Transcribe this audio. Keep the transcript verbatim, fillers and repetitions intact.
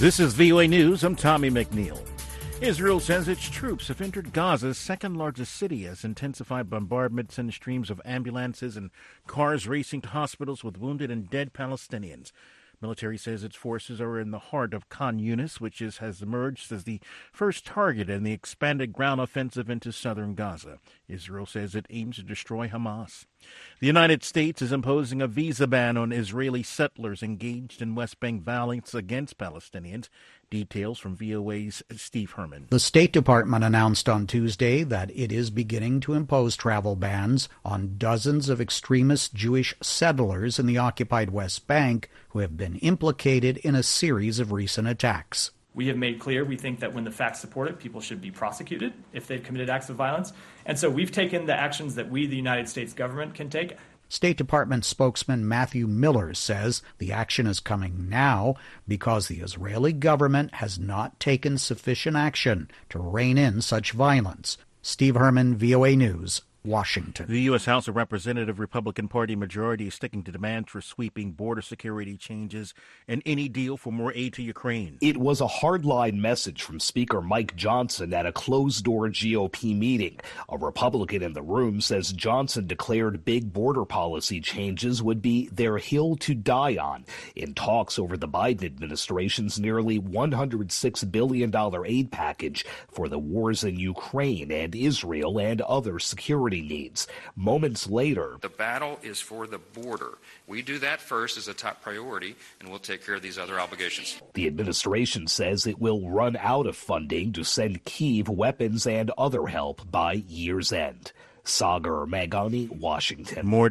This is V O A News. I'm Tommy McNeil. Israel says its troops have entered Gaza's second-largest city as intensified bombardments send streams of ambulances and cars racing to hospitals with wounded and dead Palestinians. Military says its forces are in the heart of Khan Yunis, which is, has emerged as the first target in the expanded ground offensive into southern Gaza. Israel says it aims to destroy Hamas. The United States is imposing a visa ban on Israeli settlers engaged in West Bank violence against Palestinians. Details from V O A's Steve Herman. The State Department announced on Tuesday that it is beginning to impose travel bans on dozens of extremist Jewish settlers in the occupied West Bank who have been implicated in a series of recent attacks. We have made clear we think that when the facts support it, people should be prosecuted if they've committed acts of violence. And so we've taken the actions that we, the United States government, can take. State Department spokesman Matthew Miller says the action is coming now because the Israeli government has not taken sufficient action to rein in such violence. Steve Herman, V O A News, Washington. The U S. House of Representatives Republican Party majority is sticking to demands for sweeping border security changes and any deal for more aid to Ukraine. It was a hardline message from Speaker Mike Johnson at a closed-door G O P meeting. A Republican in the room says Johnson declared big border policy changes would be their hill to die on in talks over the Biden administration's nearly one hundred six billion dollars aid package for the wars in Ukraine and Israel and other security needs. Moments later, the battle is for the border. We do that first as a top priority, and we'll take care of these other obligations. The administration says it will run out of funding to send Kyiv weapons and other help by year's end. Sagar Magani, Washington. More